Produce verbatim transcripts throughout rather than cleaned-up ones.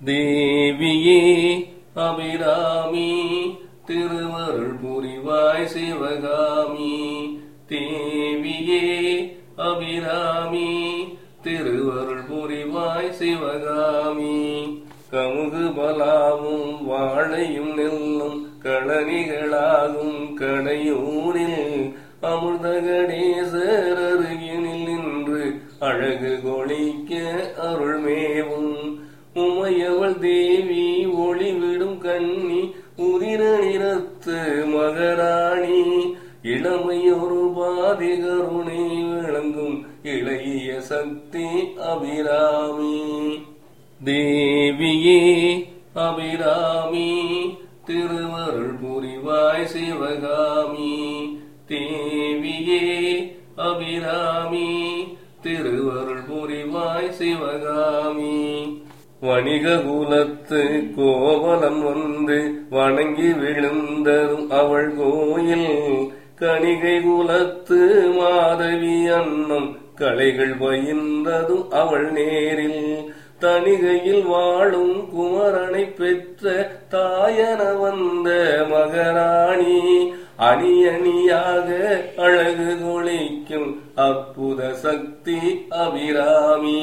தேவியே அபிராமி திருவருள் புரிவாய் சிவகாமி. தேவியே அபிராமி திருவருள் புரிவாய் சிவகாமி. கமுகு பலாவும் வாழையும் நெல்லும் களனிகளாகும் கடையூரில் அமிர்தகடேசர் அருகினில் நின்று அழகு கொளிக்க அருள்மேவும் உமையவள் தேவி ஒளிவிடும் கண்ணி உதிர நிறத்து மகராணி. இளமையொரு பாதி கருணை விளங்கும் இளைய சக்தி அபிராமி. தேவியே அபிராமி திருவருள் புரிவாய் சிவகாமி. தேவியே அபிராமி திருவருள் புரிவாய் சிவகாமி. வணிக குலத்து கோவலன் வந்து வணங்கி விழுந்ததும் அவள் கோயில் கணிகை குலத்து மாதவி அன்னம் கலைகள் பயின்றதும் அவள் நேரில் தணிகையில் வாழும் குமரனை பெற்ற தாயன வந்த மகராணி. அணி அணியாக அழகு கொளிக்கும் அற்புத சக்தி அபிராமி.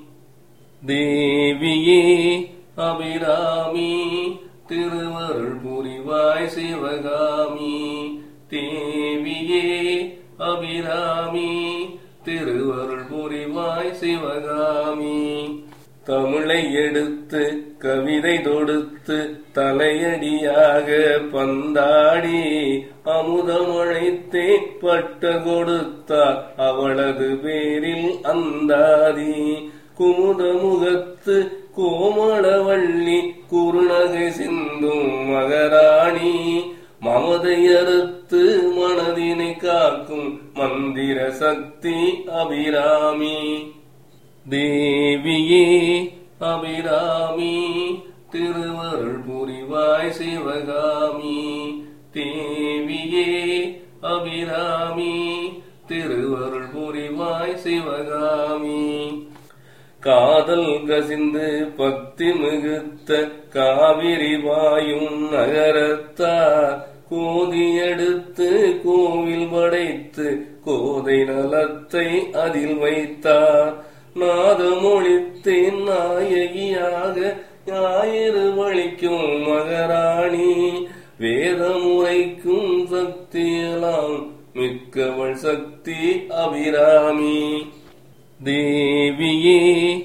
தேவியே அபிராமி திருவருள் புரிவாய் சிவகாமி. தேவியே அபிராமி திருவருள் புரிவாய் சிவகாமி. தமிழை எடுத்து கவிதை தொடுத்து தலையடியாக பந்தாடி அமுதமழைத்தே பட்ட கொடுத்தார் அவளது பேரில் அந்தாதி. குமுத முகத்து கோமளவள்ளி குறுநகை சிந்தும் மகராணி. மமதையறுத்து மனதினை காக்கும் மந்திர சக்தி அபிராமி. தேவியே அபிராமி திருவருள் புரிவாய் சிவகாமி. தேவியே அபிராமி திருவருள் புரிவாய் சிவகாமி. காதல் கசிந்து பக்தி மிகுத்த காவிரி வாயும் நகரத்தார் கோதியெடுத்து கோவில் படைத்து கோதை நலத்தை அதில் வைத்தார். நாதமொழித்தேன் நாயகியாக ஞாயிறு வழிக்கும் மகராணி. வேதமுறைக்கும் சக்தியெல்லாம் மிக்கவள் சக்தி அபிராமி. தேவியே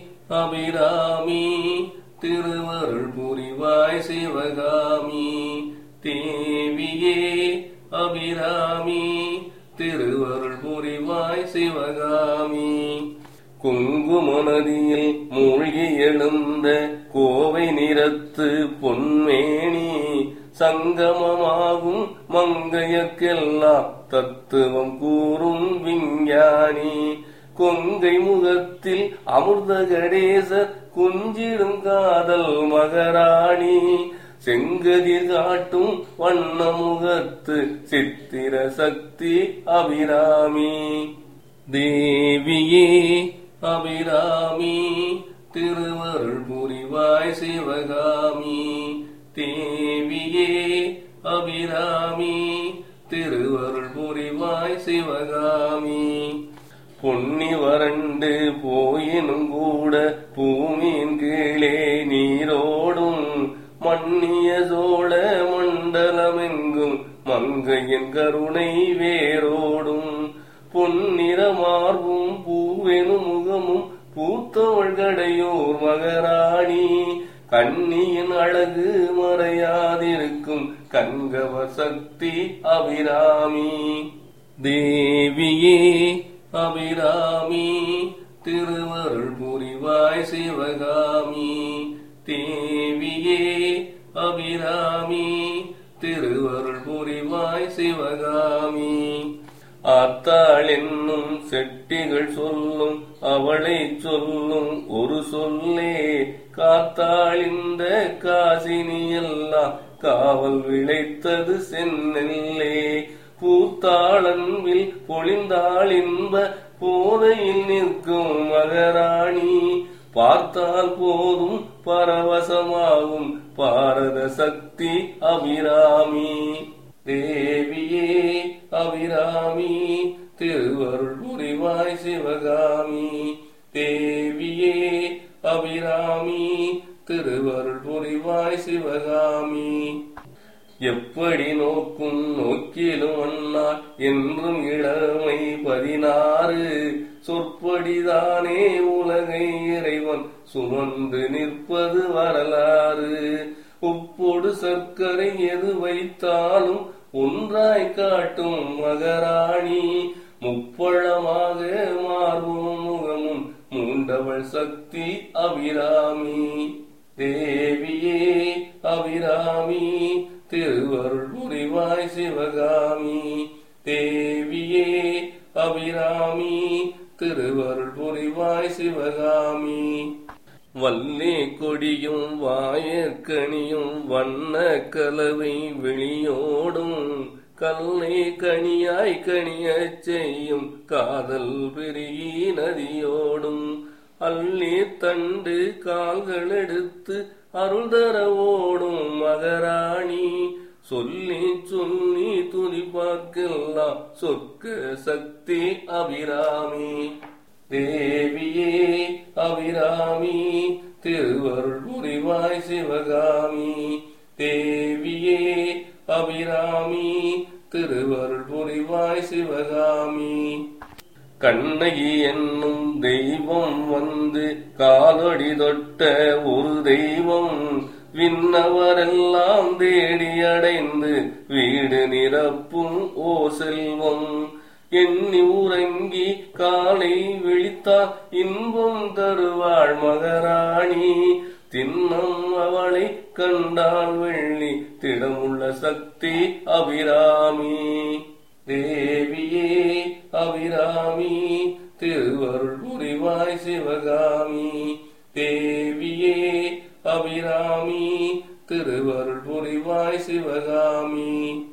அபிராமி திருவருள் புரிவாய் சிவகாமி. தேவியே அபிராமி திருவருள் புரிவாய் சிவகாமி. குங்கும நதியில் மூழ்கி எழுந்த கோவை நிறத்து பொன்மேனி சங்கமமாகும் மங்கையர்க்கெல்லாம் தத்துவம் கூறும் விஞ்ஞானி. கொங்கை முகத்தில் அமிர்த கடேசர் குஞ்சிடும் காதல் மகராணி. செங்கதிர் காட்டும் வண்ண முகத்து சித்திர சக்தி அபிராமி. தேவியே அபிராமி திருவருள் புரிவாய் சிவகாமி. தேவியே அபிராமி திருவருள் புரிவாய் சிவகாமி. பொன்னி வறண்டு போயினும் கூட பூமியின் கீழே நீரோடும் மன்னிய சோழ மண்டலமெங்கும் மங்கையின் கருணை வேரோடும். பொன்னிற மார்பும் பூவெனும் முகமும் பூத்தவள் கடையோர் மகராணி. கண்ணியின் அழகு மறையாதிருக்கும் கண்கவர் சக்தி அபிராமி. தேவியே அபிராமி திருவருள் புரிவாய் சிவகாமி. தேவியே அபிராமி திருவருள் புரிவாய் சிவகாமி. ஆத்தாள் என்னும் செட்டிகள் சொல்லும் அவளை சொல்லும் ஒரு சொல்லே காத்தாள் இந்த காசினி எல்லாம் காவல் விளைத்தது செந்நெல்லே. பூத்தாளன்பில் பொழிந்தாள் இன்ப போதையில் நிற்கும் மகராணி. பார்த்தால் போதும் பரவசமாகும் பாரத சக்தி அபிராமி. தேவியே அபிராமி திருவருள் புரிவாய் சிவகாமி. தேவியே அபிராமி திருவருள் புரிவாய் சிவகாமி. எப்படி நோக்கும் நோக்கிலும் அண்ணாள் என்றும் இளமை பதினாறு. சொற்படிதானே உலகை இறைவன் சுமந்து நிற்பது வரலாறு. உப்போடு சர்க்கரை எது வைத்தாலும் ஒன்றாய் காட்டும் மகராணி. முப்பழமாக மார்பும் முகமும் மூண்டவள் சக்தி அபிராமி. தேவியே அபிராமி திருவருள் புரிவாய் சிவகாமி. தேவியே அபிராமி திருவருள் புரிவாய் சிவகாமி. வல்லே கொடியும் வாயற்கனியும் வண்ண கலவை வெளியோடும் கல்லை கனியாய் கனியச் செய்யும் காதல் பெருகி நதியோடும். அள்ளி தண்டு கால்கள் எடுத்து அருள் தர ஓடும் மகராணி. சொல்லி சொல்லி துதிப்பார்க்கெல்லாம் சொர்க்க சக்தி அபிராமி. தேவியே அபிராமி திருவருள் புரிவாய் சிவகாமி. தேவியே அபிராமி திருவருள் புரிவாய் சிவகாமி. கண்ணகி என்னும் தெய்வம் வந்து காலடி தொட்ட ஒரு தெய்வம். விண்ணவரெல்லாம் தேடி அடைந்து வீடு நிரப்பும் ஓ செல்வம். எண்ணி உறங்கி காலை விழித்தால் இன்பம் தருவாள் மகராணி. தின்னம் அவளை கண்டால் வெள்ளி திடமுள்ள சக்தி அபிராமி. தேவியே அபிராமி திருவருள் புரிவாய் சிவகாமி. தேவியே அபிராமி திருவருள் புரிவாய் சிவகாமி.